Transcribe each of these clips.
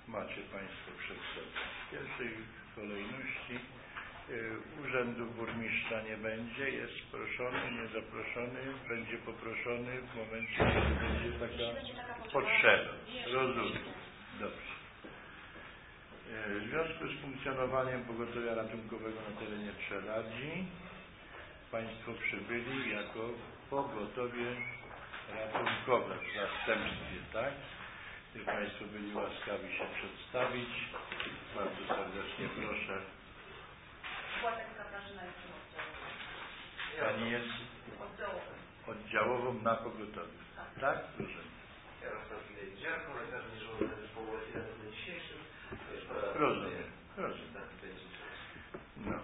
macie Państwo przed sobą. W pierwszej kolejności Urzędu Burmistrza nie będzie, jest proszony, niezaproszony, będzie poproszony w momencie, kiedy będzie taka potrzeba. Rozumiem. Dobrze. W związku z funkcjonowaniem pogotowia ratunkowego na terenie Czeladzi Państwo przybyli jako pogotowie ratunkowe w zastępstwie, tak? Państwo byli łaskawi się przedstawić. Bardzo serdecznie proszę. Pani jest oddziałową na pogotowiu. Tak? Proszę. Rozumiem. Rozumiem. No.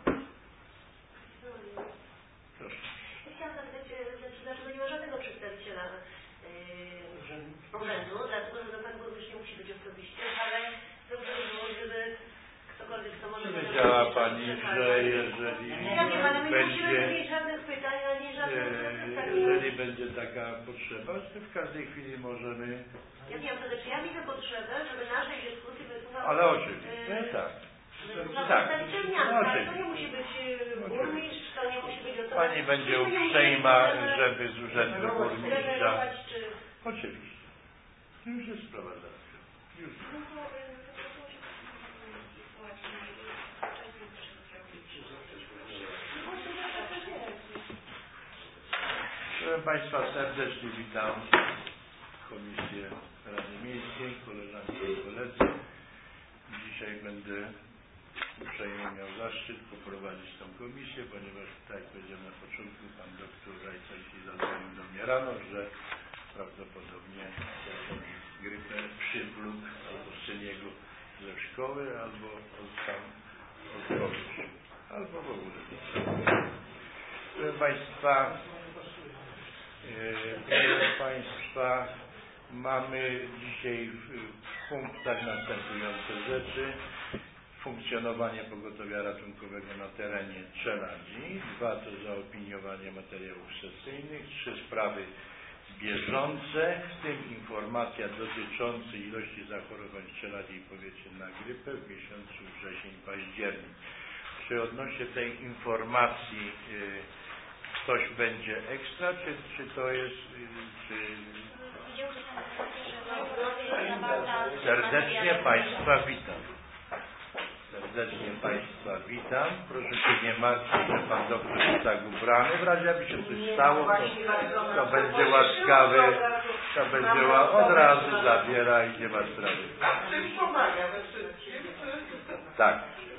Proszę. Chciałam zapytać, dlaczego nie ma żadnego przedstawiciela urzędu, dlatego że pan burmistrz nie musi być osobiście, ale dobrze by było, żeby ktokolwiek, kto może... Wiedziała Pani, że jeżeli będzie żadnych pytań, ani żadnych... Jeżeli będzie taka potrzeba, to w każdej chwili możemy... Ja wiem, to znaczy ja widzę potrzebę, żeby naszej dyskusji wysłuchał... Ale oczywiście, tak. Tak, to nie musi być burmistrz, to nie musi być osoba... Pani będzie uprzejma, żeby z urzędu burmistrza... Oczywiście. Już jest sprawa załatwiona. Już. Proszę Państwa, serdecznie witam Komisję Rady Miejskiej, koleżanki i koledzy. Dzisiaj będę uprzejmie miał zaszczyt poprowadzić tą komisję, ponieważ tak jak powiedziałem na początku, pan doktor Rajca dzisiaj zadzwonił do mnie rano, że prawdopodobnie jakąś grypę przywlókł albo syn jego ze szkoły, albo tam od kogoś, albo w ogóle. Proszę Państwa, mamy dzisiaj w punktach następujące rzeczy. Funkcjonowanie pogotowia ratunkowego na terenie Czeladzi. 2 to zaopiniowanie materiałów sesyjnych. 3 sprawy bieżące, w tym informacja dotycząca ilości zachorowań w Czeladzi i powiecie na grypę w miesiącu wrzesień-październik. Czy odnośnie tej informacji coś będzie ekstra, czy to jest... Serdecznie Państwa witam. Serdecznie Państwa witam. Proszę się nie martwić, że Pan doktor jest tak ubrany. W razie jakby się coś stało, to będzie łaskawy, to będzie od razu zabiera i nie ma sprawy. Tak.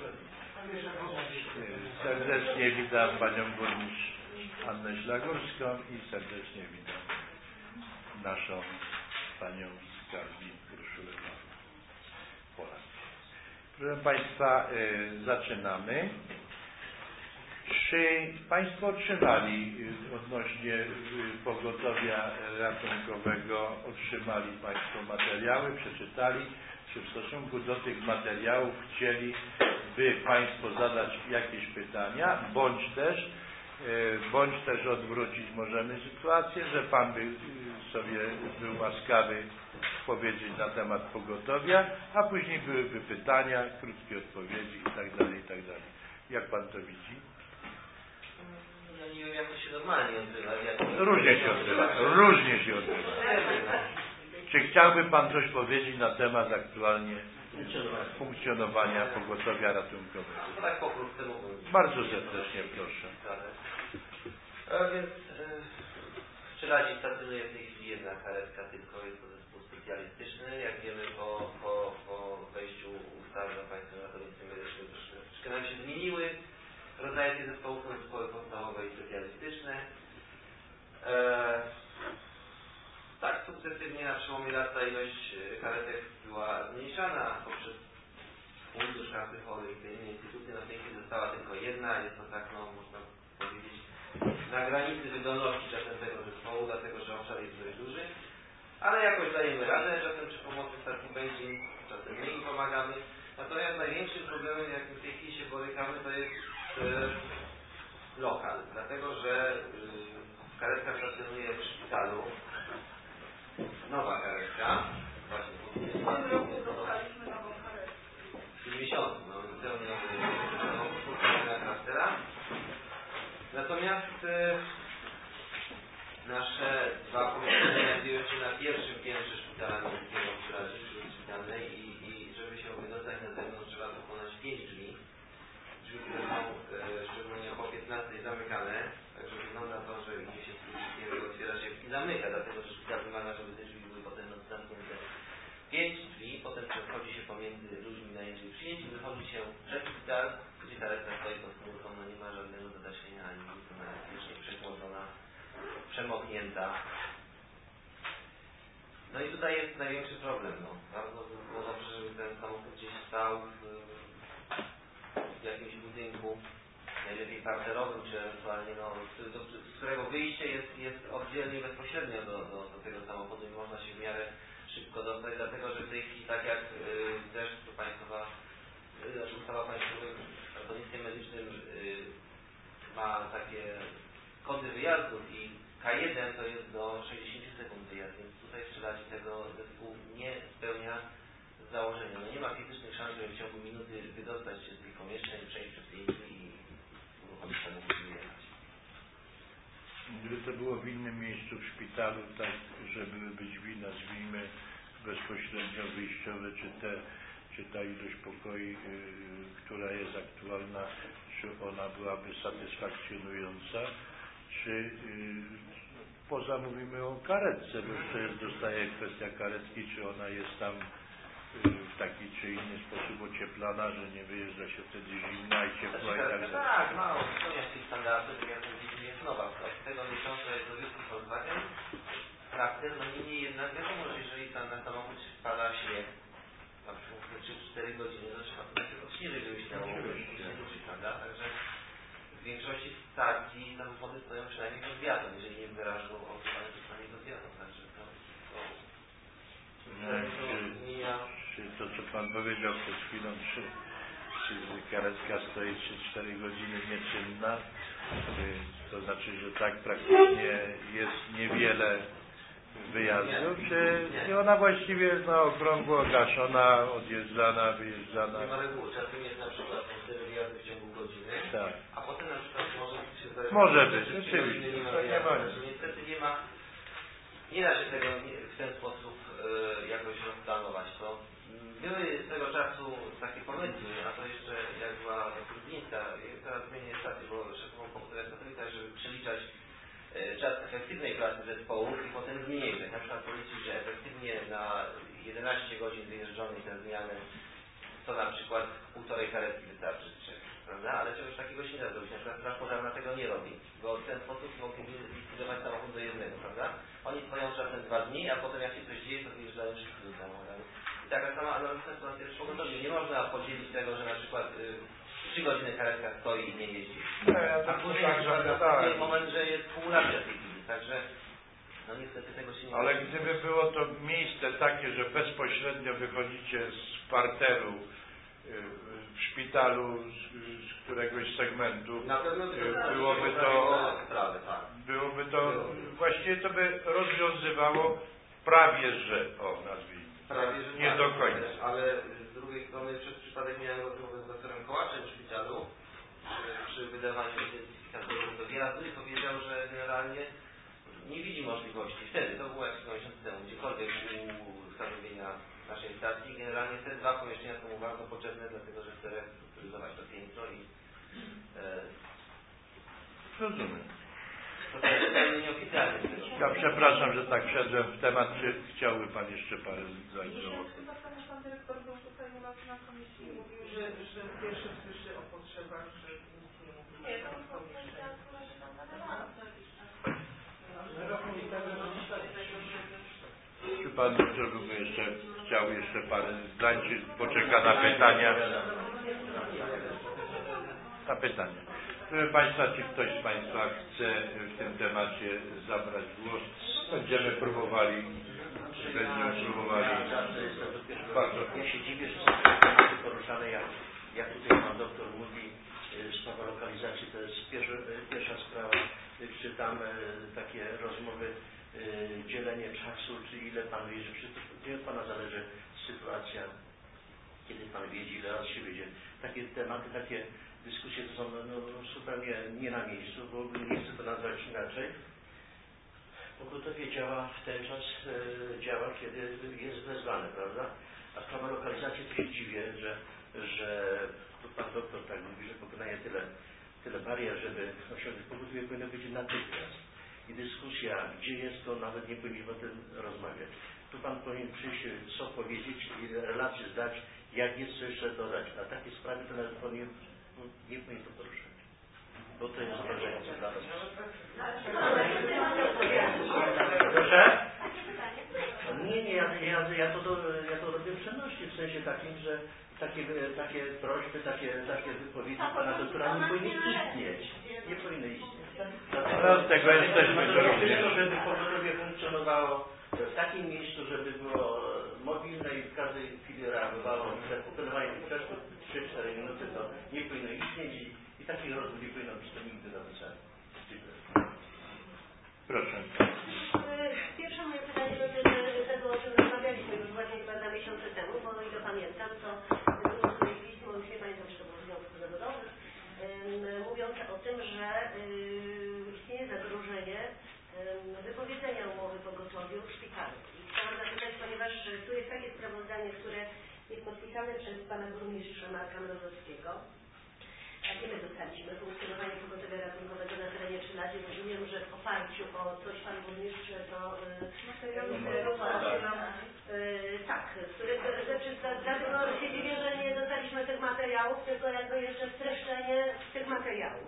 Serdecznie witam Panią Burmistrz Annę Ślagórską i serdecznie witam naszą Panią Skarbnik Urszulę Polak. Proszę Państwa, zaczynamy. Czy Państwo otrzymali odnośnie pogotowia ratunkowego, otrzymali Państwo materiały, przeczytali, czy w stosunku do tych materiałów chcieliby Państwo zadać jakieś pytania, bądź też odwrócić możemy sytuację, że Pan by sobie był łaskawy powiedzieć na temat pogotowia, a później byłyby pytania, krótkie odpowiedzi itd. Jak Pan to widzi? Ja nie wiem, jak to się normalnie odbywa. Różnie się odbywa. Czy chciałby Pan coś powiedzieć na temat aktualnie funkcjonowania pogotowia ratunkowego? Tak pokrótce mógłbym. Bardzo serdecznie proszę. A więc w Czeladzi stacjonuje w tej chwili jedna karetka, tylko jest to zespół specjalistyczny. Jak wiemy po wejściu ustawy o Państwowym Ratownictwie Medycznym troszeczkę nam się zmieniły rodzaje tych zespołów, są zespoły podstawowe i specjalistyczne. Tak sukcesywnie na przełomie lat ta ilość karetek była zmniejszana poprzez fundusz Kasy Chorych i te inne instytucje. W tej chwili została tylko jedna. Jest to tak, można powiedzieć, na granicy wydolności czasem tego zespołu, dlatego że obszar jest dość duży. Ale jakoś dajemy radę, czasem przy pomocy stacji benzin, czasem my im pomagamy. Natomiast największym problemem, jakim w tej chwili się borykamy, to jest lokal. Dlatego, że karetka stacjonuje w szpitalu. Nowa karetka. Właśnie w tym roku dostaliśmy nową Natomiast nasze dwa pomieszczenia znajdują się na pierwszym piętrze szpitala miejskiego w Żurawie, czyli szpitalnej i żeby się wydostać na zewnątrz trzeba pokonać 5 drzwi. Drzwi, które są szczególnie po 15 zamykane, także wygląda to, że idzie się z trucizkiem i otwiera się i zamyka, dlatego że szpital wymaga, żeby te drzwi były potem zamknięte. 5 drzwi, potem przechodzi się pomiędzy ludźmi najętymi przyjęci, wychodzi się przed szpital, gdzie karetka stoi pod komórką, no nie ma żadnego zadaszenia, ani nic, ona jest wiecznie przechłodzona, przemoknięta. No i tutaj jest największy problem, no. Bardzo by było dobrze, żeby ten samochód gdzieś stał w jakimś budynku, najlepiej parterowym, czy ewentualnie, no, z którego wyjście jest oddzielnie bezpośrednio do tego samochodu i można się w miarę szybko dostać, dlatego że w tej chwili, tak jak też ustawa państwowa w ratownictwie medycznym ma takie kody wyjazdów i K1 to jest do 60 sekund wyjazd, więc tutaj w Żurawie tego zespół nie spełnia założenia. No nie ma fizycznych szans, żeby w ciągu minuty wydostać się z tych pomieszczeń, przejść przez te drzwi i uruchomić samochód i wyjechać. Gdyby to było w innym miejscu w szpitalu, tak, żeby być drzwi, nazwijmy, bezpośrednio wyjściowe, czy ta ilość pokoi, która jest aktualna, czy ona byłaby satysfakcjonująca, czy poza mówimy o karetce, bo już to jest, dostaje kwestia karetki, czy ona jest tam w taki czy inny sposób ocieplana, że nie wyjeżdża się wtedy zimna i ciepła i tak dalej. Tak, mało spełnia tych standardów, tak jak mówiliśmy, jest nowa. Od tego miesiąca jest do wielki Volkswagen. Charakter, no niemniej jednak wiadomo, że jeżeli tam na samochód wpada śnieg, na przykład 3-4 godziny, to trzeba to odśnieżyć, żeby się dało ruszyć, prawda? Także w większości stacji samochody stoją przynajmniej pod wiatrem, jeżeli nie wyrażą ogrzewania, to przynajmniej pod wiatrem, także czy to, co Pan powiedział przed chwilą, czy karetka stoi 3-4 godziny nieczynna, to znaczy, że tak praktycznie jest niewiele wyjazdów, czy ona właściwie jest na okrągło gaszona, odjeżdżana, wyjeżdżana? Nie ma reguły, czasem jest na przykład 4 wyjazdy w ciągu godziny, tak. A potem na przykład może być, rzeczywiście. Niestety nie da się tego w ten sposób jakoś rozplanować. To były swego czasu takie pomysły, a to jeszcze jak była Grudzińska, teraz zmienię stację, bo szefową komputer jest katolika, żeby przeliczać czas efektywnej pracy zespołów i potem zmniejszać. Na przykład policzyć, że efektywnie na 11 godzin wyjeżdżonych na zmianę to na przykład 1,5 karetki wystarczy, prawda? Ale czegoś takiego się nie da zrobić. Na przykład straż pożarna tego nie robi, bo w ten sposób mogliby zlikwidować samochód do jednego, prawda? Oni stoją czasem 2 dni, a potem jak się coś dzieje, to wyjeżdżają szybko do samochodu. I taka sama analogiczna sytuacja jest w pogotowiu. Nie można podzielić tego, że na przykład 3 godziny karetka stoi i nie jeździ. A później jest moment, że jest kumulacja tej chwili, także no niestety tego się nie. Ale gdyby było to miejsce takie, że bezpośrednio wychodzicie z parteru w szpitalu z któregoś segmentu, na pewno byłoby to właściwie to by rozwiązywało prawie że, nazwijmy. Prawie że nie do końca. Ale z drugiej strony przez przypadek miałem rozmowę z doktorem Kołaczem w szpitalu przy wydawaniu identyfikatorów do wjazdu i powiedział, że generalnie nie widzi możliwości. Wtedy, to było jakiś miesiąc temu, gdziekolwiek u stanowienia naszej stacji, generalnie te 2 pomieszczenia są mu bardzo potrzebne, dlatego że chce restrukturyzować to piętro i rozumiem. To jest nieoficjalnie. Ja przepraszam, że tak wszedłem w temat. Czy chciałby Pan jeszcze parę zdań? Chyba pan dyrektor był tutaj u nas na komisji i mówił, że pierwszy słyszy o potrzebach, że nic nie mówi. Nie, to już powiedział, że tam Czy Pan doktor by chciał jeszcze parę zdań, czy poczeka na pytania? Na pytania. Proszę Państwa, czy ktoś z Państwa chce w tym temacie zabrać głos? Będziemy próbowali. Bardzo. Ja się dziwię, że są tematy poruszane, jak tutaj Pan doktor mówi, sprawa lokalizacji to jest pierwsza sprawa, czy tam takie rozmowy, dzielenie czasu, czy ile Pan wie, że nie od Pana zależy sytuacja kiedy Pan wiedzie, ile raz się wiedzie. Takie tematy, takie dyskusje to są zupełnie nie na miejscu, bo nie chcę to nazwać inaczej. Pogotowie działa w ten czas, kiedy jest wezwane, prawda? A sprawa lokalizacji to się dziwię, że tu Pan doktor tak mówi, że pokonanie tyle barier, żeby osiągnąć pogotowie powinno być natychmiast. I dyskusja, gdzie jest, to nawet nie powinniśmy o tym rozmawiać. Tu Pan powinien przyjść, co powiedzieć i relacje zdać, jak jest, co jeszcze dodać. A takie sprawy to nawet nie powinien to poruszać. Bo to jest obrażające dla nas. Proszę? Nie, ja to robię w przenośni, w sensie takim, że takie prośby, takie wypowiedzi Pana doktora nie powinny istnieć. Nie powinny istnieć. Z tego jesteśmy Tylko, żeby pogotowie funkcjonowało w takim miejscu, żeby było mobilne i w każdej chwili reagowało. Pokonywanie tych przeszkód 3-4 minuty to nie powinno istnieć i takich rozmów nie powinno być to nigdy na wycenie. Proszę. Pierwsze moje pytanie dotyczy tego, o czym rozmawialiśmy już właśnie chyba 2 miesiące temu, bo o ile pamiętam, to było tutaj pismo, już nie pamiętam, czy to było związków zawodowych, mówiące o tym, że istnieje zagrożenie wypowiedzenia umowy pogotowiu w szpitalu. I chciałam zapytać, ponieważ tu jest takie sprawozdanie, które jest podpisane przez pana burmistrza Marka Mrozowskiego. Jakie my dostaliśmy? Funkcjonowanie pogotowia ratunkowego na terenie Trzyladzie. Rozumiem, że w oparciu o coś pan burmistrz to tak, dlatego się dziwię, że nie dostaliśmy tych materiałów, tylko jakby jeszcze streszczenie tych materiałów.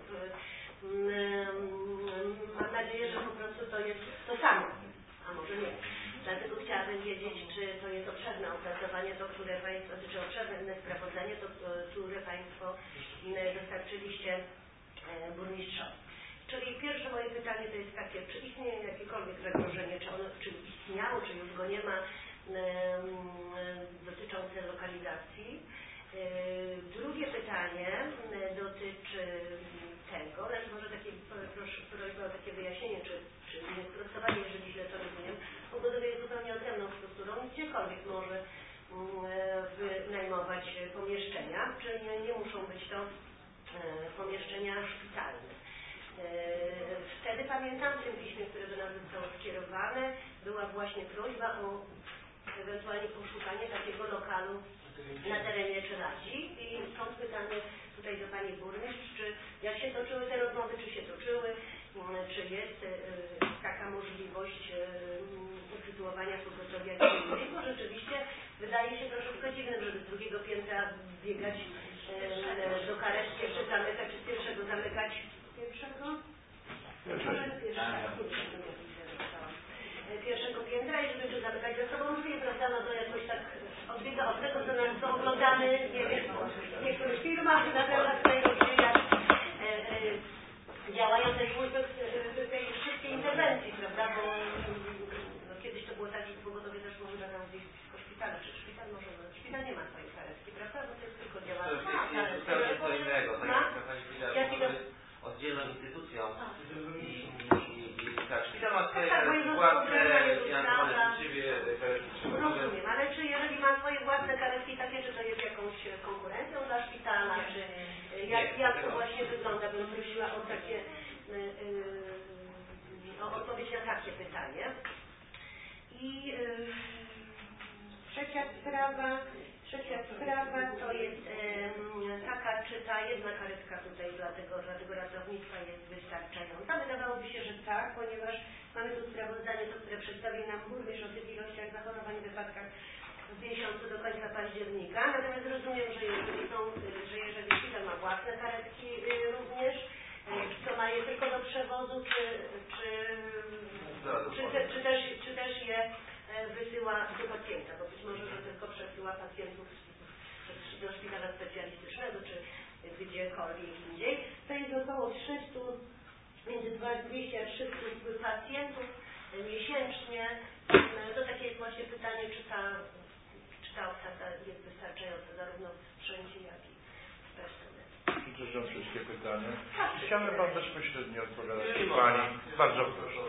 Mam nadzieję, że po prostu to jest to samo, a może nie. Dlatego chciałabym wiedzieć, czy to jest obszerne opracowanie, czy obszerne sprawozdanie, które Państwo dostarczyliście burmistrzowi. Czyli pierwsze moje pytanie to jest takie, czy istnieje jakiekolwiek zagrożenie, czy istniało, czy już go nie ma, dotyczące lokalizacji. Drugie pytanie dotyczy tego, znaczy może takie prośba o takie wyjaśnienie, czy sprostowanie, jeżeli źle to rozumiem. Pogotowie jest zupełnie odrębną strukturą, gdziekolwiek może wynajmować pomieszczenia, czyli nie muszą być to pomieszczenia szpitalne. Wtedy pamiętam w tym piśmie, które do nas zostało skierowane, była właśnie prośba o ewentualnie poszukanie takiego lokalu na terenie Czeladzi i stąd pytanie tutaj do Pani Burmistrz, czy jak się toczyły te rozmowy, czy się toczyły, czy jest taka możliwość usytuowania pogotowia gminnego, bo rzeczywiście wydaje się troszeczkę dziwnym, żeby z drugiego piętra biegać do karetki, jeszcze zamykać, czy z pierwszego zamykać pierwszego piętra i żeby zamykać ze sobą drzwi, prawda, no to jakoś tak odbiega od tego, co oglądamy, nie wiem, w niektórych filmach na temat tego, jak działają te służby w tej szybkiej interwencji, prawda, bo kiedyś to było tak, że pogotowie też może tam gdzieś blisko szpitala, czy szpital może, szpital nie ma swojej karetki, prawda, bo to jest tylko działanie. To jest zupełnie co innego, tak jak Pani powiedziała, oddzielną instytucją i tak, szpital ma swoje własne finansowane przez siebie karetki. Rozumiem, ale czy jeżeli ma swoje własne karetki takie, czy to jest jakąś konkurencją dla szpitala, czy jak to właśnie wygląda? Bym prosiła o takie o odpowiedź na takie pytanie. I trzecia sprawa to jest taka, czy ta jedna karetka tutaj dla tego ratownictwa jest wystarczająca. Wydawałoby się, że tak, ponieważ mamy tu sprawozdanie, które przedstawił nam burmistrz o tych ilościach zachorowań w wypadkach w miesiącu do końca października. Natomiast rozumiem, że jeżeli szpital ma własne karetki również, to ma je tylko do przewozu, czy też je wysyła do pacjenta, bo być może, że tylko przesyła pacjentów do szpitala specjalistycznego, czy gdziekolwiek indziej. To jest około 300, między 200 a 300 pacjentów miesięcznie. To takie jest właśnie pytanie, czy ta obsada jest wystarczająca zarówno w sprzęcie, jak i w personelu. Przepraszam wszystkie pytania. Chciałem Pan bezpośrednio odpowiadać Pani. Bardzo proszę.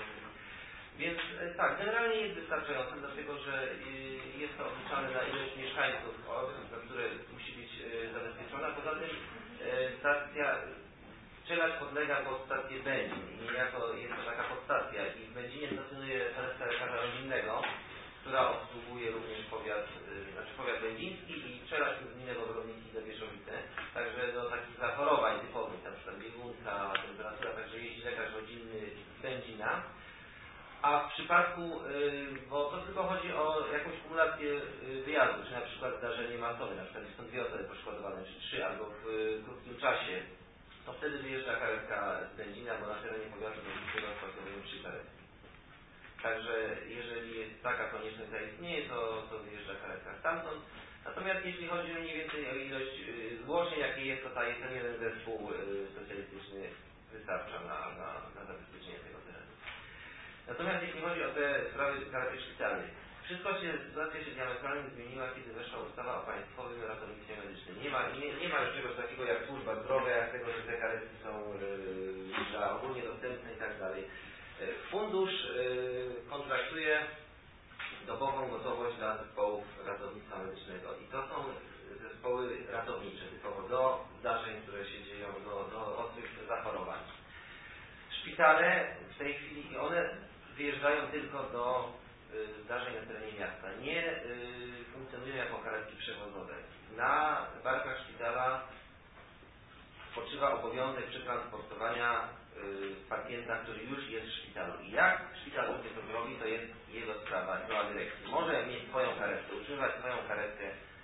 Więc tak, generalnie jest wystarczające, dlatego że jest to obliczane na ilość mieszkań mieszkańców, które musi być zabezpieczona. Poza tym stacja Czeladź podlega pod stację Będzin i niejako jest to taka podstacja i w Będzinie stacjonuje karetka lekarza rodzinnego, która obsługuje również powiat będziński i Czeladź gminy Wodownicki do Bieszowice. Także do takich zachorowań typowych, na przykład biegunka, temperatura, także jeździ lekarz rodzinny z Będzina. A w przypadku, bo to tylko chodzi o jakąś kumulację wyjazdów, czy na przykład zdarzenie masowe, na przykład są 2 osoby poszkodowane, czy 3, albo w krótkim czasie, to wtedy wyjeżdża karetka z Będzina, bo na terenie powiatu będzińskiego stacjonują 3 karetki. Także jeżeli jest taka konieczność zaistnieje, to wyjeżdża karetka stamtąd. Natomiast jeśli chodzi mniej więcej o ilość zgłoszeń, jakie jest, to ten jeden zespół specjalistyczny wystarcza na zabezpieczenie tego terenu. Natomiast jeśli chodzi o te sprawy karetek szpitalnych, sytuacja się diametralnie zmieniła, kiedy weszła ustawa o Państwowym Ratownictwie Medycznym. Nie ma już czegoś takiego jak służba zdrowia, jak tego, że te karetki są ogólnie dostępne i tak dalej. Fundusz kontraktuje dobową gotowość dla zespołów ratownictwa medycznego i to są zespoły ratownicze typowo do zdarzeń, które się dzieją, do ostrych zachorowań. Szpitale w tej chwili, one wyjeżdżają tylko do zdarzeń na terenie miasta. Nie funkcjonują jako karetki przewozowe. Na barkach szpitala spoczywa obowiązek przetransportowania pacjenta, który już jest w szpitalu. I jak szpital to robi, to jest jego sprawa, sprawa dyrekcji. Może mieć swoją karetkę, utrzymywać swoją karetkę,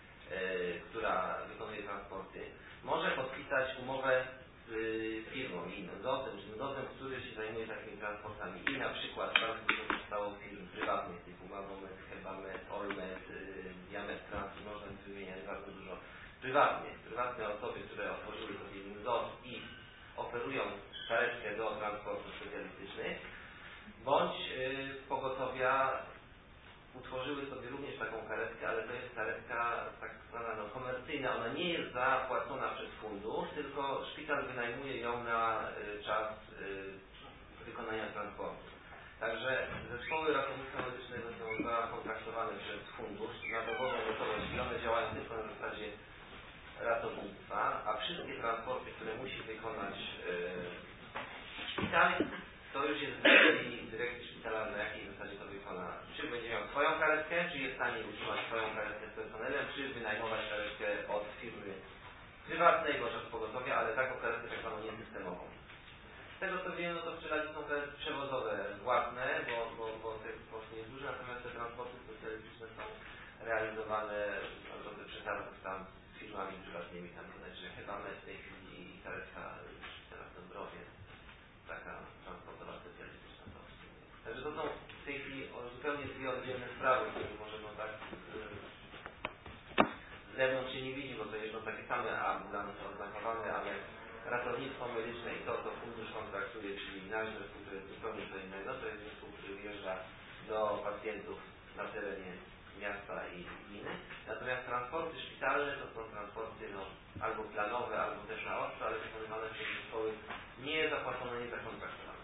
która wykonuje transporty. Może podpisać umowę z firmą inną, dozem, który się zajmuje takimi transportami. I na przykład transport zostało firm prywatnych typu Magomet, Hebamet, Olmet, Diamet Trans, można wymieniać bardzo dużo. Prywatne osoby, które otworzyły sobie ZOZ i oferują karetkę do transportu specjalistycznych, bądź pogotowia utworzyły sobie również taką karetkę, ale to jest karetka tak zwana komercyjna. Ona nie jest zapłacona przez fundusz, tylko szpital wynajmuje ją na czas wykonania transportu. Także zespoły ratownictwa medycznego są zakontraktowane przez fundusz na dobową gotowość i one działają tylko na zasadzie ratownictwa, a wszystkie transporty, które musi wykonać szpital, to już jest w dyrekcji szpitala, na jakiej zasadzie to wykona. Czy będzie miał swoją karetkę, czy jest w stanie utrzymać swoją karetkę z personelem, czy wynajmować karetkę od firmy prywatnej, bądź od pogotowia, ale taką karetkę tak zwaną niesystemową. Z tego co wiem, no to w Czeladzi są karetki przewozowe własne, bo te koszt nie jest duży, natomiast te transporty specjalistyczne są realizowane na drodze przetargów tam z firmami prywatnymi, tam bodajże Hebamet w tej chwili i karetka szpitala w Dąbrowie, taka transportowa specjalistyczna. Także to są w tej chwili zupełnie dwie oddzielne sprawy, które może no tak z zewnątrz się nie widzi, bo to jeżdżą takie same ambulance oznakowane, ale ratownictwo medyczne i to, co fundusz kontraktuje, czyli nasz zespół, który jest zupełnie co innego, to jest zespół, który wjeżdża do pacjentów na terenie miasta i gminy. Natomiast transporty szpitalne to są transporty albo planowe, albo też na ostro, ale wykonywane przez zespoły niezapłacone, niezakontraktowane.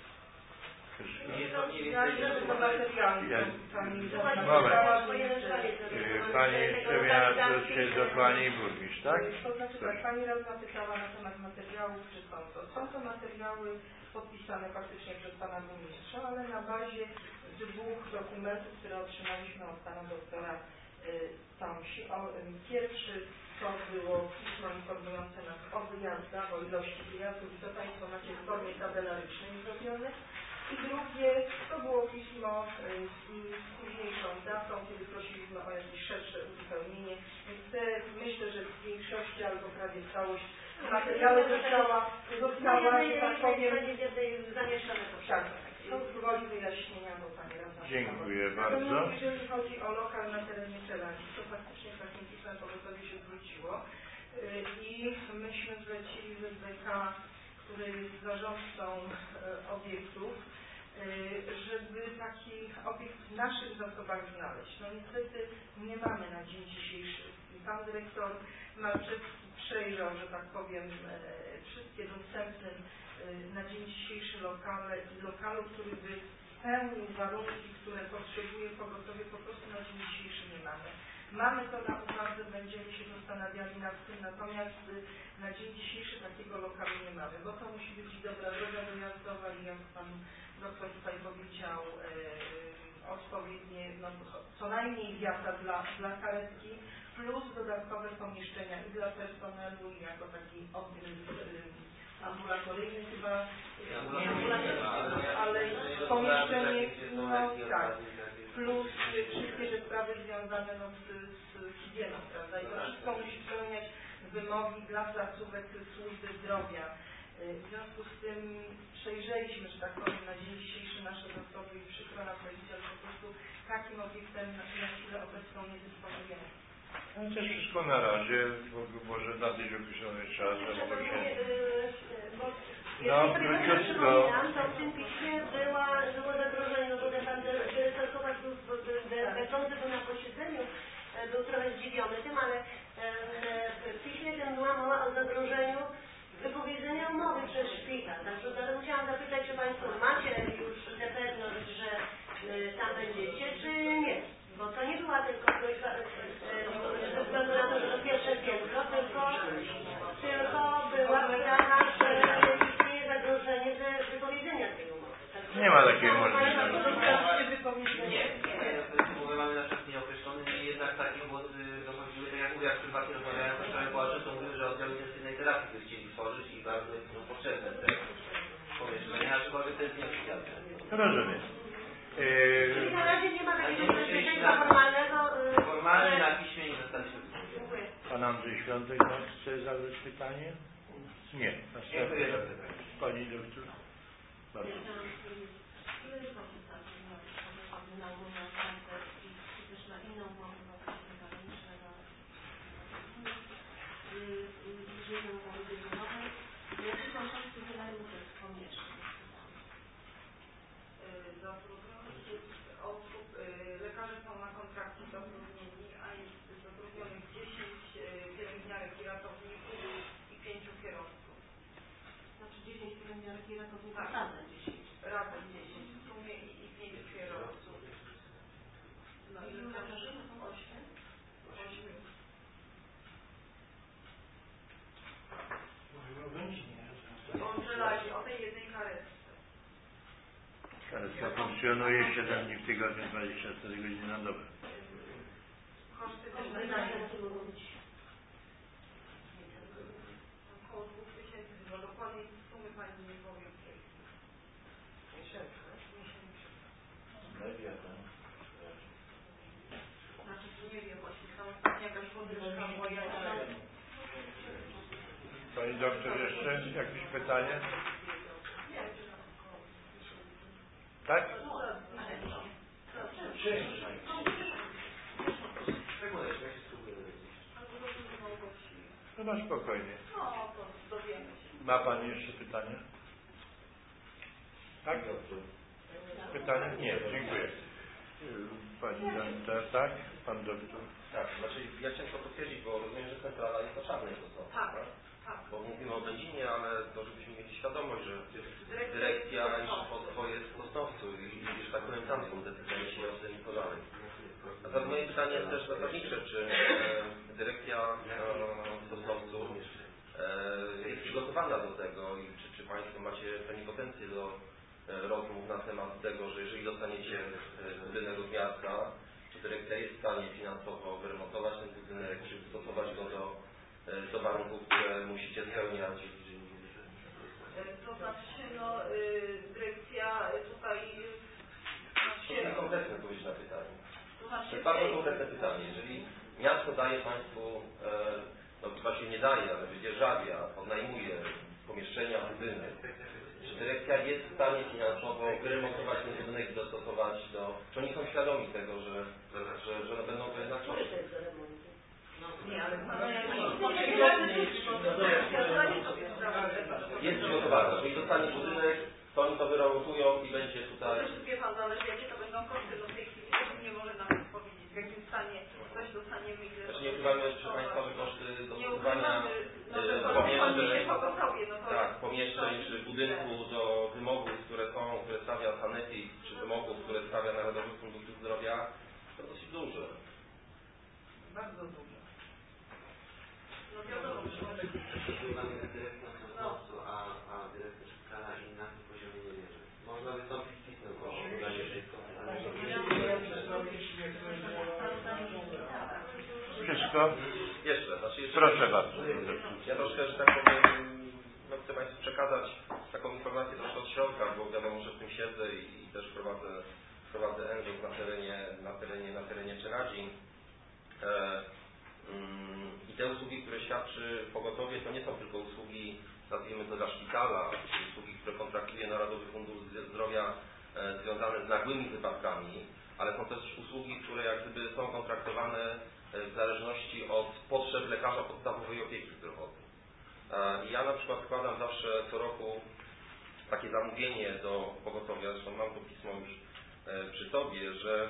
Pani jeszcze miała coś do Pani Burmistrz, tak? To znaczy tak, Pani radna pytała na temat materiałów, czy są to materiały podpisane faktycznie przez Pana Burmistrza, ale na bazie 2 dokumentów, które otrzymaliśmy od Pana doktora Tomsi. Pierwszy to było pismo informujące nas o wyjazdach, o ilości wyjazdów i to Państwo macie w formie tabelarycznej zrobione. I drugie to było pismo z późniejszą datą, kiedy prosiliśmy o jakieś szersze uzupełnienie. Więc myślę, że w większości albo prawie całość materiału została, że tak powiem, zamieszczone tak, to gwoli wyjaśnienia, bo Pani radna. Dziękuję bardzo. Natomiast jeżeli chodzi o lokal na terenie Czeladzi, to faktycznie takim pismem pogotowie się zwróciło i myśmy zlecili ZBK, który jest zarządcą obiektów, żeby taki obiekt w naszych zasobach znaleźć. No niestety nie mamy na dzień dzisiejszy. Pan dyrektor przejrzał, że tak powiem, wszystkie dostępne na dzień dzisiejszy lokale i lokalu, który by spełnił warunki, które potrzebuje pogotowie, po prostu na dzień dzisiejszy nie mamy. Mamy to na uwadze, będziemy się zastanawiali nad tym, natomiast na dzień dzisiejszy takiego lokalu nie mamy, bo to musi być dobra droga dojazdowa i jak Pan doktor tutaj powiedział, odpowiednie, no, co najmniej wjazd dla karetki, plus dodatkowe pomieszczenia i dla personelu, i jako taki ambulatoryjny chyba, ale pomieszczenie, no tak, plus wszystkie te sprawy związane no, z higieną, prawda, i to wszystko musi spełniać wymogi dla placówek służby zdrowia. W związku z tym przejrzeliśmy, że tak powiem, na dzień dzisiejszy nasze zasoby i przykro nam powiedzieć, ale po prostu takim obiektem na chwilę obecną nie dysponujemy. No to jest wszystko na razie, bo może nadejść określony czas, żeby się... No, przypominam, to w tym piśmie było zagrożenie, no bo pan dyrektor Kowal był na posiedzeniu, był trochę zdziwiony tym, ale w piśmie tym była mowa o zagrożeniu wypowiedzenia umowy przez szpital. Także chciałam zapytać, czy Państwo macie już tę pewność, że tam będziecie, czy nie? Bo to nie była tylko prośba ze względu na to, że to pierwsze piętro, tylko była wybrana, że istnieje zagrożenie ze wypowiedzenia tej umowy. Tak, nie ma takiej możliwości. Nie, umowę mamy na czas nieokreślony i jednak takie głosy dochodziły, tak jak mówię, jak prywatnie rozmawiałem z wczoraj Płaczem, to mówiły, że oddział intensywnej terapii by chcieli tworzyć i bardzo jest potrzebne te pomieszczenia, aczkolwiek to jest nieoficjalne. Rozumiem. Czyli na razie nie ma takiego bezpieczeństwa formalnego. Formalnie na piśmie nie dostaliśmy. Dziękuję. Pan Andrzej Świątek chce zadać pytanie? Nie. Dziękuję. Pani doktor? Bardzo. Zatrudnionych osób, lekarze są na kontrakcie zatrudnieni, a jest zatrudnionych 10 pielęgniarek i ratowników i 5 kierowców. Znaczy 10 pielęgniarek i ratowników Tak. razem 10. Razem 10 w sumie i 5 kierowców. No i lekarzy? 8. O tej jednej karetce. Karetka funkcjonuje 7 dni w tygodniu, 24 godziny na dobę. Koszty też około 2000, bo dokładnie sumy Pani nie powiem. Miesięczne. Znaczy, nie wiem, właśnie tam jakaś podwyżka była Pani doktor, jeszcze jakieś pytanie? Tak? Chyba spokojnie. Ma Pani jeszcze pytanie? Tak? Pytanie? Nie, dziękuję. Pani Danta, tak? Pan doktor? Tak, znaczy ja chciałem to potwierdzić, bo rozumiem, że centrala jest na Czarnej Sosnowiec, tak? Tak. Bo mówimy o Będzinie, ale to żebyśmy mieli świadomość, że dyrekcja i szefostwo jest w Sosnowcu i że tak powiem tam są decyzje o tym i po dalej. A teraz moje pytanie jest też zasadnicze, czy dyrekcja w Sosnowcu jest przygotowana do tego i czy Państwo macie plenipotencję do rozmów na temat tego, że jeżeli dostaniecie budynek od miasta, to dyrekcja jest w stanie finansowo wyremontować ten budynek, czy dostosować go do warunków, które musicie spełniać. To znaczy, no, dyrekcja tutaj... Proszę konkretnie odpowiedzieć na pytanie. To jest bardzo konkretne pytanie. Jeżeli miasto daje Państwu, no właśnie nie daje, ale wydzierżawia, odnajmuje pomieszczenia, budynek, czy dyrekcja jest w stanie finansowo wyremontować ten budynek i dostosować do... Czy oni są świadomi tego, że będą to jednak koszty? Nie, ale jest przygotowana. Jeżeli dostanie budynek, to oni to wyremontują i będzie tutaj... Wie Pan, zależy jakie to będą koszty, no w tej chwili nie może nam powiedzieć, w jakim stanie coś dostaniemy, ile... Znaczy nie ukrywamy, proszę Państwa, że koszty dostosowania pomieszczeń czy budynku do wymogów, które stawia Sanepid, czy wymogów, które stawia Narodowy Fundusz Zdrowia, to dosyć duże. bardzo dużo. No wiadomo, że Mamy dyrekcję sądowcu, a dyrekcja szpitala i na tym poziomie nie wierzy. Można wystąpić z pismem o udanie tej Wszystko? Jeszcze. Proszę bardzo. Ja troszkę, że tak powiem, chcę Państwu przekazać taką informację troszkę od środka, bo wiadomo, że w tym siedzę i też prowadzę NGOs na terenie Czeradzi. I te usługi, które świadczy pogotowie, to nie są tylko usługi, nazwijmy to, dla szpitala, usługi, które kontraktuje Narodowy Fundusz Zdrowia związane z nagłymi wypadkami, ale są też usługi, które jak gdyby są kontraktowane w zależności od potrzeb lekarza podstawowej opieki zdrowotnej. I ja na przykład składam zawsze co roku takie zamówienie do pogotowia, zresztą mam to pismo już przy sobie, że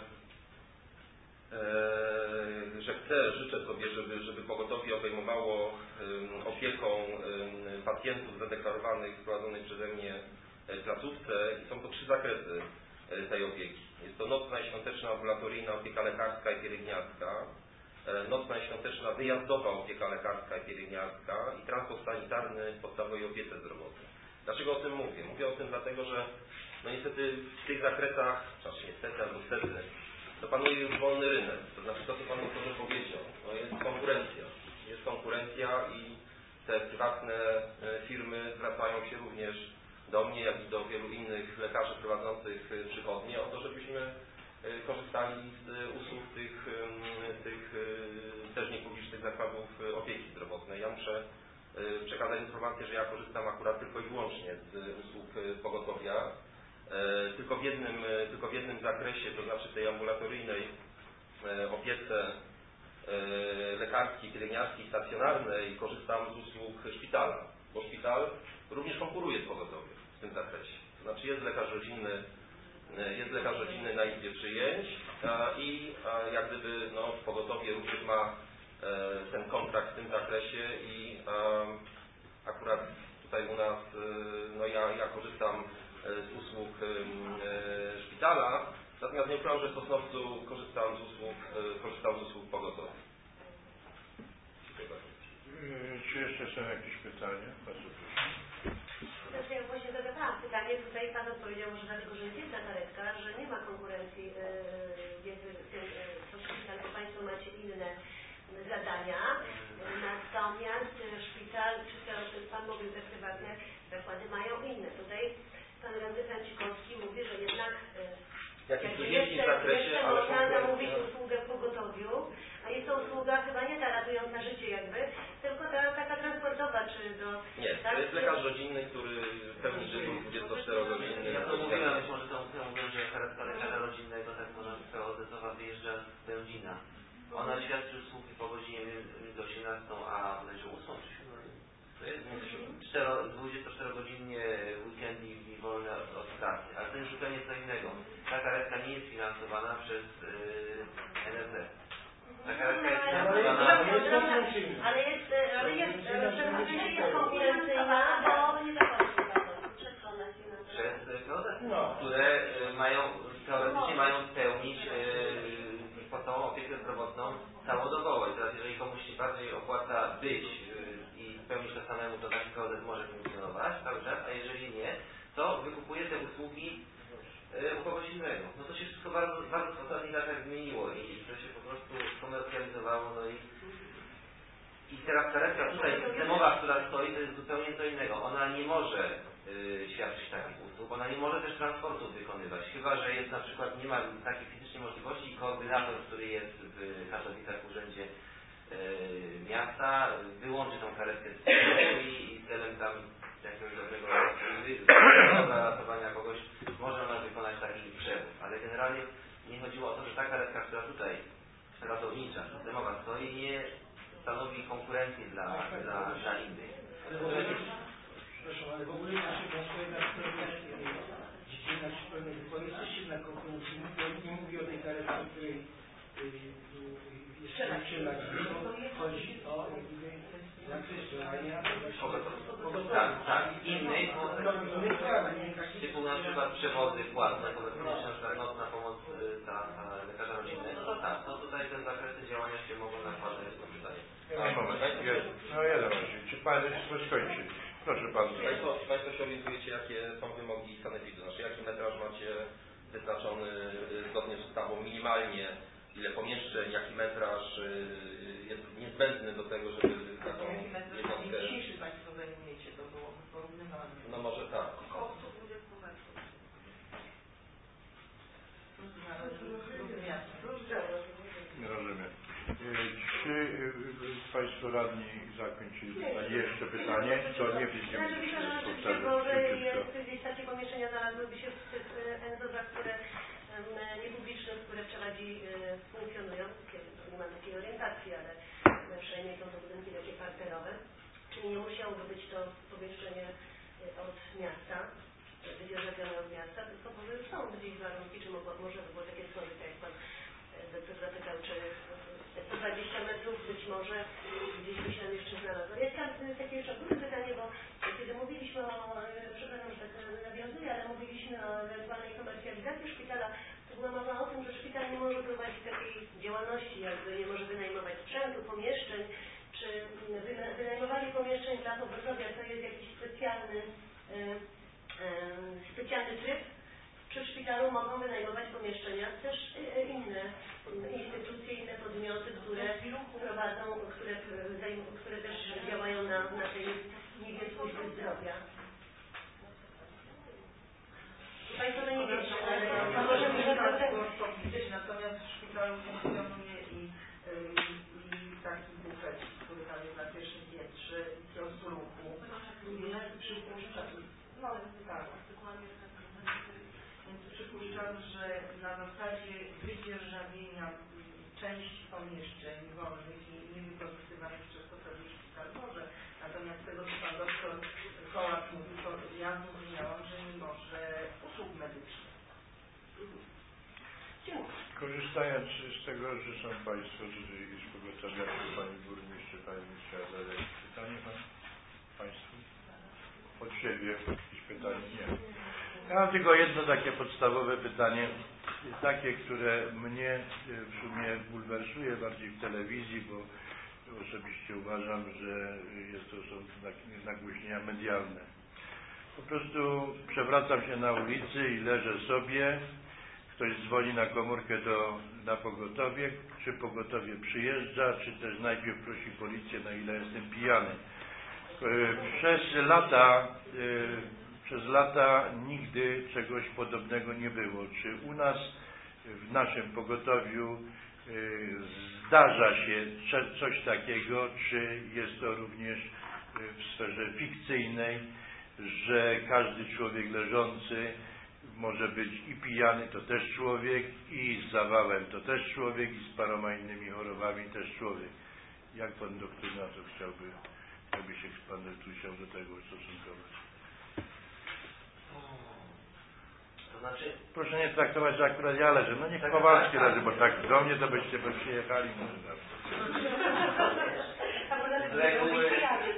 życzę sobie, żeby pogotowie obejmowało opieką pacjentów zadeklarowanych w prowadzonej przeze mnie placówce i są to 3 zakresy tej opieki. Jest to nocna i świąteczna ambulatoryjna opieka lekarska i pielęgniarska, nocna i świąteczna wyjazdowa opieka lekarska i pielęgniarska i transport sanitarny w podstawowej opiece zdrowotnej. Dlaczego o tym mówię? Mówię o tym dlatego, że no niestety w tych zakresach, niestety albo stety, to panuje już wolny rynek. To znaczy to, co Pan doktorze powiedział, no jest konkurencja. Jest konkurencja i te prywatne firmy zwracają się również do mnie, jak i do wielu innych lekarzy prowadzących przychodnie o to, żebyśmy korzystali z usług tych też niepublicznych zakładów opieki zdrowotnej. Ja muszę przekazać informację, że ja korzystam akurat tylko i wyłącznie z usług pogotowia. Tylko w jednym zakresie, to znaczy tej ambulatoryjnej opiece lekarskiej, pielęgniarskiej, stacjonarnej korzystam z usług szpitala, bo szpital również konkuruje z pogotowiem w tym zakresie. To znaczy jest lekarz rodzinny na izbie przyjęć i jak gdyby no, pogotowie również ma ten kontrakt w tym zakresie i akurat tutaj u nas no, ja korzystam z usług szpitala, natomiast nie ukrywam, że w Sosnowcu korzystam z usług pogotowia. Czy jeszcze są jakieś pytania? Bardzo proszę. Znaczy ja właśnie zadawałam pytanie, tutaj Pan odpowiedział, może dlatego, że jest jedna karetka, że nie ma konkurencji między tym, co szpital, to Państwo macie inne zadania, natomiast szpital, czy Pan mówił, te prywatne zakłady mają inne. Tutaj Pan radny Franciszkowski mówi, że jednak jeszcze można zamówić usługę w pogotowiu, a jest to usługa chyba nie ta ratująca życie jakby, tylko taka transportowa, czy do... Nie, to jest lekarz rodzinny, który pełni dyżur 24-godzinny. Ja to mówiłem, być może to mówiłem, że karetka lekarza rodzinnego, tak można POZ-owa wyjeżdża z Będzina. Ona świadczy usługi po godzinie między 18 a bodajże 8 czy 7. To jest 24-godzinnie weekendy i wolne od pracy, ale to jest zupełnie co innego. Ta karetka nie jest finansowana przez NFZ. Ta karetka jest finansowana... Ale jest konkurencyjna, bo nie przez które teoretycznie mają spełnić podstawową opiekę zdrowotną całodobowo. I teraz jeżeli komuś się bardziej opłaca być i spełnić to samemu, to taki POZ może funkcjonować cały czas, a jeżeli nie, to wykupuje te usługi u kogoś innego. No to się wszystko bardzo w ostatnich latach zmieniło i to się po prostu komercjalizowało. No i teraz karetka tutaj systemowa, która stoi, to jest zupełnie co innego. Ona nie może świadczyć takich usług, ona nie może też transportu wykonywać, chyba że jest na przykład, nie ma takiej fizycznej możliwości i koordynator, który jest w Katowicach w urzędzie miasta, wyłączy tą karetkę z i celem tam jakiegoś dobrego ratowania kogoś może ona wykonać taki przewóz, ale generalnie nie chodziło o to, że ta karetka, która tutaj ratownicza, systemowa stoi, nie stanowi konkurencji dla innych. Proszę, ale w ogóle nasze państwo jednak dziedzina szkolnych wypowiedzi jest jednak konkurencyjna. Nie mówię o tej karetce, o której jest przyczyna. Chodzi o zakres działania tak, innych typu na przykład przewozy płatne, powiedzmy na przykład nocna pomoc dla lekarza rodzinnego, to tak, to tutaj te zakresy działania się mogą Moment, jeden właśnie. Czy Pan już skończy? Proszę Pan. Państwo się orientujecie, jakie są wymogi sanepidu? Znaczy, jaki metraż macie wyznaczony zgodnie z ustawą minimalnie? Ile pomieszczeń, jaki metraż jest niezbędny do tego, żeby taką jednostkę... Dzisiejszy Państwo zajmujecie, to było porównywalne. No może tak. Około 120 metrów. Rozumiem. Czy Państwo radni zakończyli pytanie? Jeszcze pytanie? To nie będziemy powtarzać. Jest gdzieś takie pomieszczenia znalazłyby się w tych NZO-ach, które niepubliczne, które prowadzi, funkcjonują. Nie mam takiej orientacji, ale przynajmniej są to budynki takie parterowe. Czyli nie musiałoby być to pomieszczenie od miasta, wydzierżawione od miasta, tylko są gdzieś warunki, czy może by było takie stworzenie, tak jak Pan doktor zapytał, czy 120 metrów być może gdzieś by się tam jeszcze znalazło. Ja chciałam takie jeszcze drugie pytanie, bo kiedy mówiliśmy o, przepraszam, że tak nawiązuję, ale mówiliśmy o ewentualnej komercjalizacji szpitala, to była mowa o tym, że szpital nie może prowadzić takiej działalności, jakby nie może wynajmować sprzętu, pomieszczeń, czy wynajmowali pomieszczeń dla pogotowia, to jest jakiś specjalny tryb. Przy szpitalu mogą wynajmować pomieszczenia też inne instytucje, inne podmioty, które prowadzą, które też działają na tej niwie służby zdrowia. Państwo to nie wiecie, ale możemy powiedzieć, natomiast w szpitalu funkcjonuje i taki bufet, który tam jest na pierwszym piętrze, kiosk ruchu. Przypuszczam, no tak. Więc przypuszczam, że na zasadzie wydzierżawienia części pomieszczeń wolnych i niewykorzystywanych przez potrzeby szpital może. Natomiast tego, co Pan doktor Kołak mówił, to ja zrozumiałam, że nie może usług medycznych. Korzystając z tego, że są Państwo tutaj z pogotowia, Pani Burmistrz, czy Pani chciała zadać pytanie Państwu? Od siebie jakieś pytanie? Nie. Ja mam tylko jedno takie podstawowe pytanie, takie, które mnie w sumie bulwersuje bardziej w telewizji, bo osobiście uważam, że są nagłośnienia medialne. Po prostu przewracam się na ulicy i leżę sobie, ktoś dzwoni na komórkę na pogotowie, czy pogotowie przyjeżdża, czy też najpierw prosi policję, na ile jestem pijany. Przez lata nigdy czegoś podobnego nie było. Czy u nas w naszym pogotowiu zdarza się coś takiego, czy jest to również w sferze fikcyjnej, że każdy człowiek leżący może być i pijany, to też człowiek, i z zawałem to też człowiek, i z paroma innymi chorobami też człowiek. Jak Pan doktor na to chciałby, jakby się Pan tu chciał do tego ustosunkować? To znaczy... Proszę nie traktować, że akurat ja leżę. No niech Kowalski leży, bo tak do mnie to byście przyjechali może zawsze. Z reguły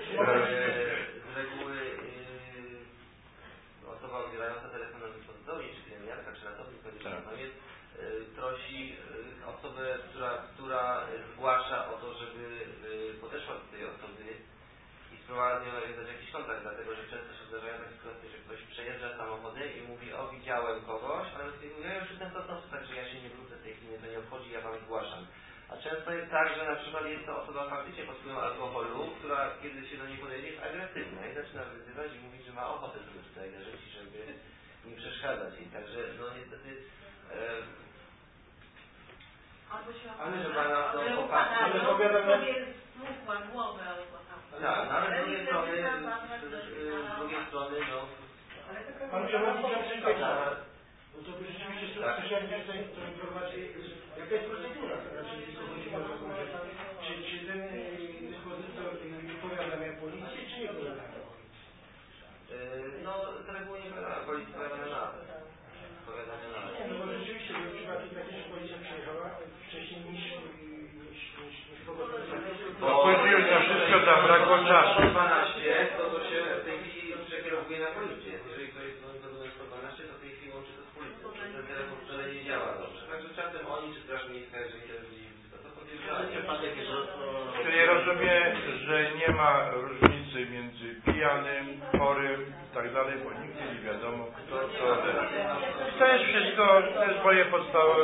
osoba odbierająca telefon na dyspozytorni, czy pielęgniarka, czy ratownik medyczny, prosi osobę, która zgłasza o to, żeby podeszła do tej osoby i spróbowała z nią nawiązać jakiś kontakt, dlatego że często się zdarzają takie sytuacje, że ktoś przejeżdża samochodem i mówi: o, widziałem kogoś, ale ja już jestem w Sosnowcu, także ja się nie wrócę w tej chwili, mnie to nie obchodzi, ja Wam zgłaszam. A często jest tak, że na przykład jest to osoba faktycznie pod wpływem alkoholu, która kiedy się do niej podejdzie, jest agresywna i zaczyna wyzywać i mówić, że ma ochotę sobie tutaj leżeć i żeby im przeszkadzać. I także no niestety ale że ma nas to popatrzeć. Ale powiadamy... Smukła głowę albo tam. Tak, no ale z drugiej strony, no... Pan przewodniczący pyta, no to by rzeczywiście słyszałem tę informację, jaka jest procedura, znaczy jeśli chodzi o to, czy ten dyspozytor powiadamia policję, czy nie powiadamia policję? No, z reguły nie powiadamia policji, powiadamia nawet. Nie, no bo rzeczywiście był przypadki taki, że policja przyjechała wcześniej niż pogotowie. No chodziło na wszystko, zabrakło czasu. 12, to się w tej chwili przekierowuje na policję. Jeżeli ktoś jest dzwoni 112, to w tej chwili łączy to z policją. Ten telefon wcale nie działa dobrze. Także czasem oni, czy Straż Miejska, jeżeli to podjeżdżają. Czyli rozumiem, rozumie, że nie ma różnicy między pijanym, chorym i tak dalej, bo nigdy nie wiadomo kto co odera. To jest wszystko, to jest moje podstawowe,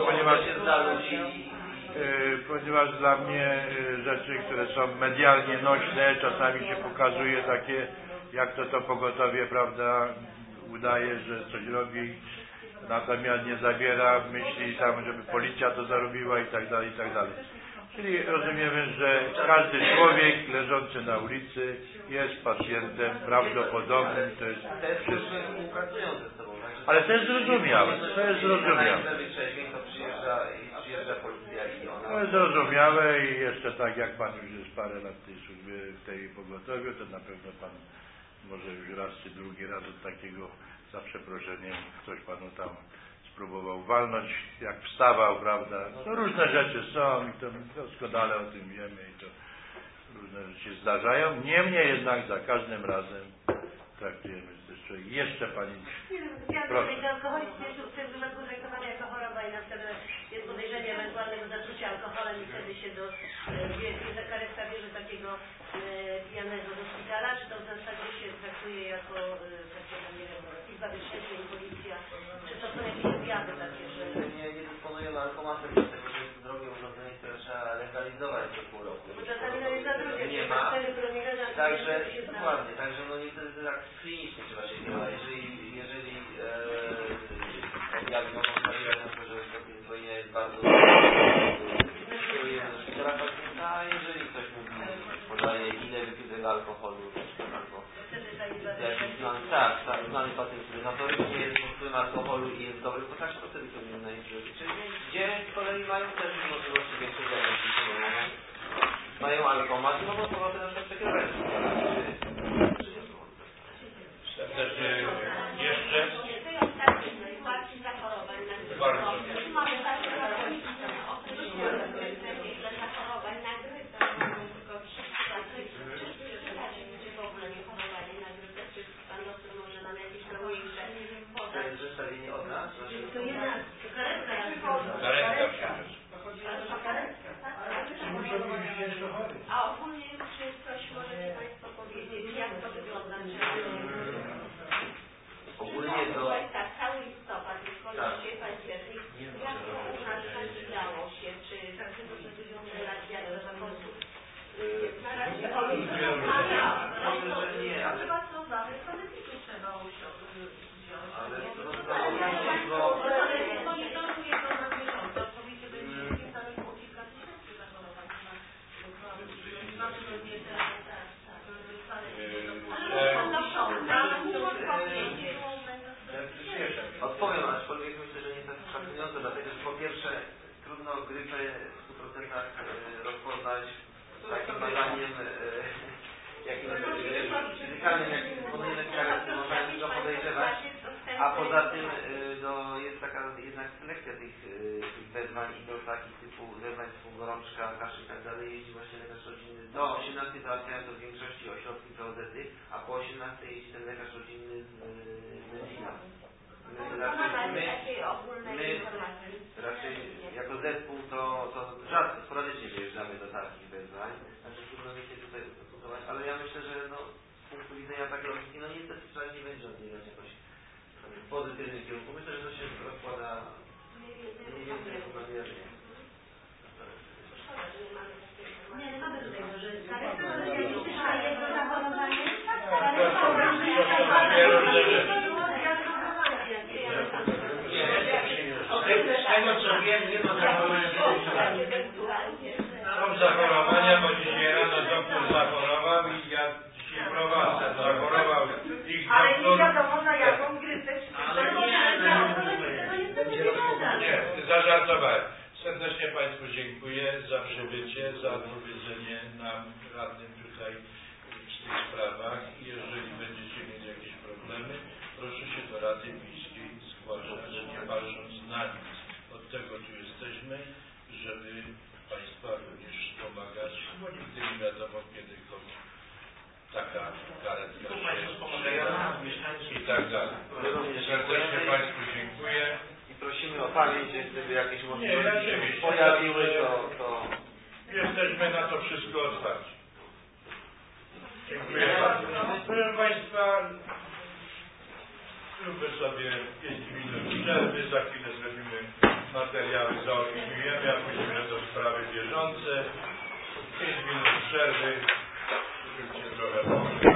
ponieważ dla mnie rzeczy, które są medialnie nośne, czasami się pokazuje takie, jak to pogotowie, prawda, udaje, że coś robi, natomiast nie zabiera, myśli tam, żeby policja to zarobiła i tak dalej, i tak dalej. Czyli rozumiemy, że każdy człowiek leżący na ulicy jest pacjentem prawdopodobnym, to jest wszystko. Ale to jest zrozumiałe, to jest zrozumiałe. To jest zrozumiałe i jeszcze tak jak Pan już jest parę lat w tej służbie, w tej pogotowiu, to na pewno Pan może już raz czy drugi raz od takiego, za przeproszeniem, ktoś Panu tam spróbował walnąć, jak wstawał, prawda. No różne rzeczy są i to doskonale o tym wiemy i to różne rzeczy się zdarzają. Niemniej jednak za każdym razem traktujemy to jeszcze Pani. Proszę. Do alkoholizmu jest w tym wypadku traktowany jako choroba i na przykład jest podejrzenie ewentualnego zatrucia alkoholem i wtedy się karetka bierze takiego pijanego do szpitala, czy to w zasadzie się traktuje jako nie wiem, izba wyświetlień, policja, czy to są jakieś objawy takie, że... Nie dysponujemy alkomatem, dlatego że jest drogie urządzenie, które trzeba legalizować co pół roku. Bo czasami no jest zatrucie, nie ma. Także, dokładnie, także no niestety tak klinicznie trzeba się kierować. Jeżeli objawy mogą wskazywać na to, że wojna jest bardzo kierujemy do szpitala pacjenta, a jeżeli ktoś mówi, podaje ile wypił tego alkoholu, albo jakiś znany pacjent, który notorycznie jest pod wpływem alkoholu i jest dobry, to także to wtedy powinien iść do leczenia. Gdzie z kolei mają też możliwości większej diagnostyki, mają alkomat i mogą powrotem na przykład przekierować do szpitala. Serdecznie jeszcze? Bardzo. To jest zestawienie od nas? A ogólnie czy coś możecie Państwo powiedzieć, jak to wygląda? Ogólnie to... Tak, cały listopad, szkolenie październik, jak to u nas działo się, czy także to wygląda relacja do zachodów? Na razie Chyba są dane statystyki trzeba wziąć. Ale to monitoruje to na bieżąco. Odpowiedźcie, że nie stale było kilka tysięcy zachorowań na tygodnie Odpowiem, aczkolwiek myślę, że nie jest tak fascynujące, dlatego że po pierwsze trudno grypę w 100% rozpoznać takim badaniem jakim fizykalnym, jakim wykonujemy karetkę, można tylko podejrzewać, a poza tym jest taka jednak selekcja tych wezwań i do takich typu wezwań typu gorączka, kaszel i tak dalej jeździ właśnie lekarz rodzinny. Do 18 załatwiają to w większości ośrodki POZ-y, a po 18 jeździ ten lekarz rodzinny z Mędzina. My raczej jako zespół to rzadko, sporadycznie wyjeżdżamy do takich wezwań, znaczy trudno mi się tutaj ustosunkować, ale ja myślę, że z punktu widzenia tak logiki, niestety strzelać nie będzie odbierać jakoś w pozytywnym kierunku. Myślę, że to się rozkłada mniej więcej równomiernie. Nie, mamy tutaj, że jedno zachorowanie. Z tego co wiem, nie ma zachorowania. Są zachorowania, bo dzisiaj rano doktor zachorował i ja dzisiaj prowadzę. Zachorował ich ale doktor. nie wiadomo na jaką grypę. Nie, zażartowałem. Serdecznie Państwu dziękuję za przybycie, za powiedzenie nam radnym tutaj w tych sprawach. Jeżeli będziecie mieli jakieś problemy, proszę się do Rady Miejskiej zgłaszać, nie patrząc na nic. Od tego tu jesteśmy, żeby Państwa również pomagać, bo nigdy nie wiadomo, kiedy komu taka karetka się i tak dalej. Serdecznie Państwu dziękuję. I prosimy o pamięć, że gdyby jakieś możliwości pojawiły, to... Jesteśmy na to wszystko otwarci. Dziękuję bardzo. Proszę Państwa, zróbmy sobie 5 minut przerwy, za chwilę zrobimy materiały, zaopiniujemy, a później do sprawy bieżące. 5 minut przerwy, zróbcie trochę.